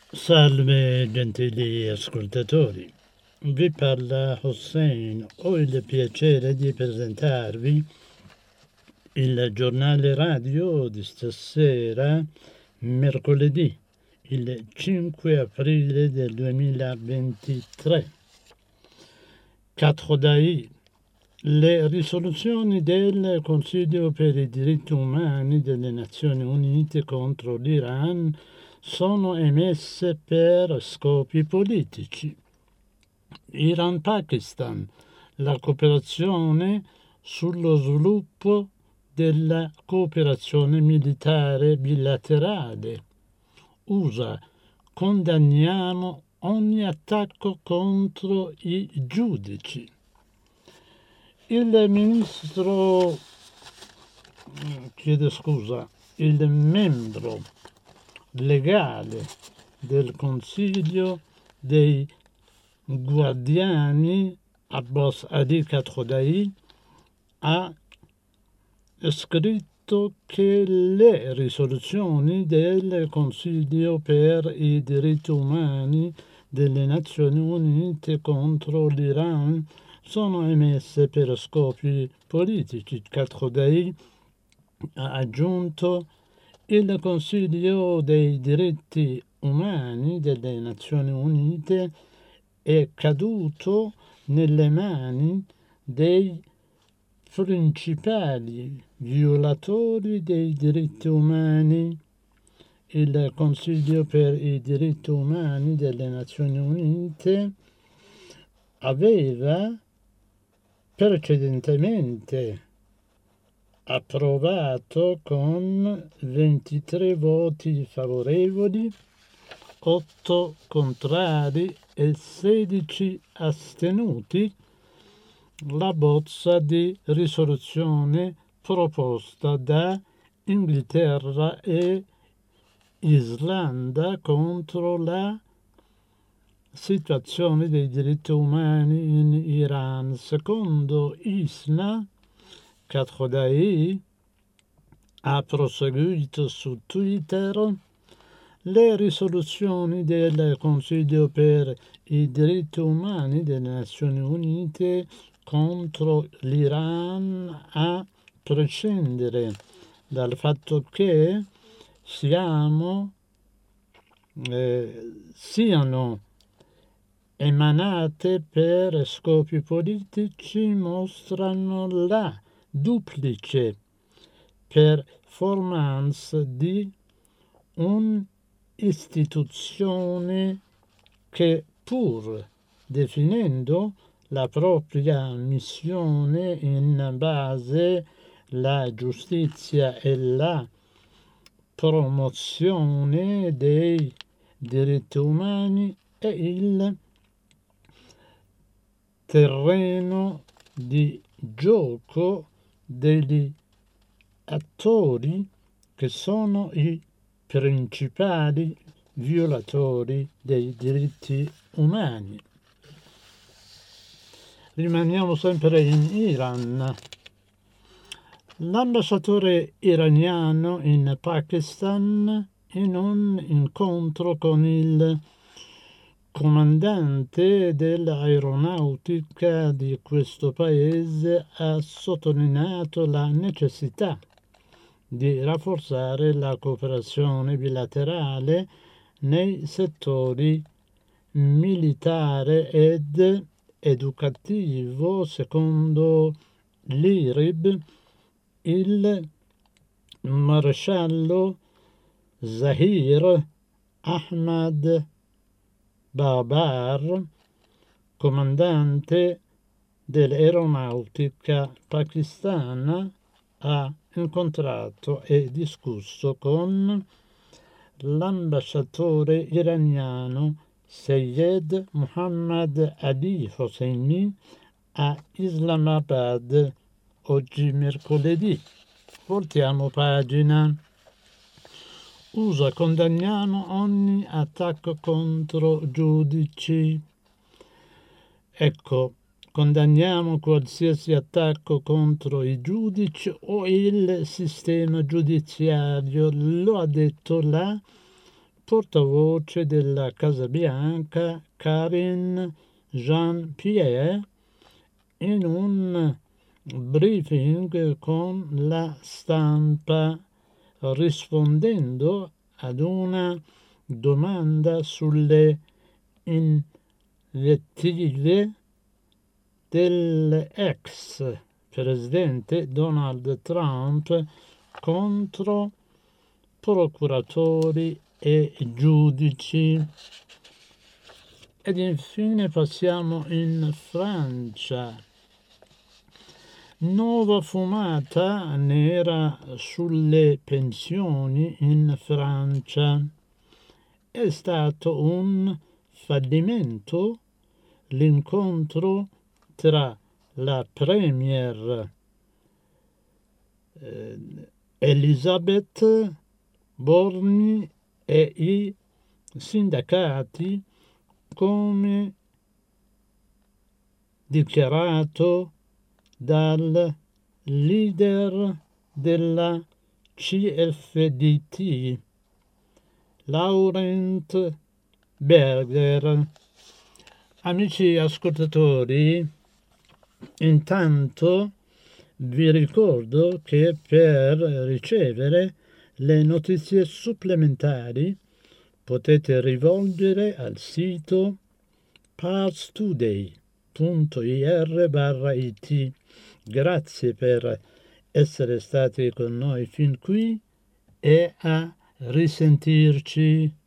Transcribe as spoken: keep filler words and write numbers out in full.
Salve gentili ascoltatori, vi parla Hossein. Ho il piacere di presentarvi il giornale radio di stasera, mercoledì, il cinque aprile del duemilaventitré. Quatre dai. Le risoluzioni del Consiglio per i diritti umani delle Nazioni Unite contro l'Iran sono emesse per scopi politici. Iran-Pakistan, la cooperazione sullo sviluppo della cooperazione militare bilaterale. U S A, condanniamo ogni attacco contro i giudici. Il ministro, chiedo scusa, il membro legale del Consiglio dei Guardiani, Abbas Ali Khathodai, ha scritto che le risoluzioni del Consiglio per i diritti umani delle Nazioni Unite contro l'Iran sono emesse per scopi politici. Khathodai ha aggiunto: il Consiglio dei diritti umani delle Nazioni Unite è caduto nelle mani dei principali violatori dei diritti umani. Il Consiglio per i diritti umani delle Nazioni Unite aveva precedentemente approvato con ventitré voti favorevoli, otto contrari e sedici astenuti la bozza di risoluzione proposta da Inghilterra e Islanda contro la situazione dei diritti umani in Iran. Secondo I S N A, Khathodai ha proseguito su Twitter: le risoluzioni del Consiglio per i diritti umani delle Nazioni Unite contro l'Iran, a prescindere dal fatto che siamo, eh, siano emanate per scopi politici, mostrano la duplice performance di un'istituzione che, pur definendo la propria missione in base alla giustizia e la promozione dei diritti umani, è il terreno di gioco degli attori che sono i principali violatori dei diritti umani. Rimaniamo sempre in Iran. L'ambasciatore iraniano in Pakistan, in un incontro con il comandante dell'aeronautica di questo paese, ha sottolineato la necessità di rafforzare la cooperazione bilaterale nei settori militare ed educativo. Secondo l'I R I B, il maresciallo Zahir Ahmad Babar, comandante dell'aeronautica pakistana, ha incontrato e discusso con l'ambasciatore iraniano Syed Muhammad Ali Hosseini a Islamabad oggi mercoledì. Voltiamo pagina. U S A, condanniamo ogni attacco contro giudici. Ecco, condanniamo qualsiasi attacco contro i giudici o il sistema giudiziario, lo ha detto la portavoce della Casa Bianca Karine Jean-Pierre in un briefing con la stampa, rispondendo ad una domanda sulle invettive dell'ex presidente Donald Trump contro procuratori e giudici. Ed infine passiamo in Francia. Nuova fumata nera sulle pensioni in Francia. È stato un fallimento l'incontro tra la premier eh, Elisabeth Borne e i sindacati, come dichiarato dal leader della C F D T, Laurent Berger. Amici ascoltatori, intanto vi ricordo che per ricevere le notizie supplementari potete rivolgere al sito parstoday punto ir barra it. Grazie per essere stati con noi fin qui e a risentirci.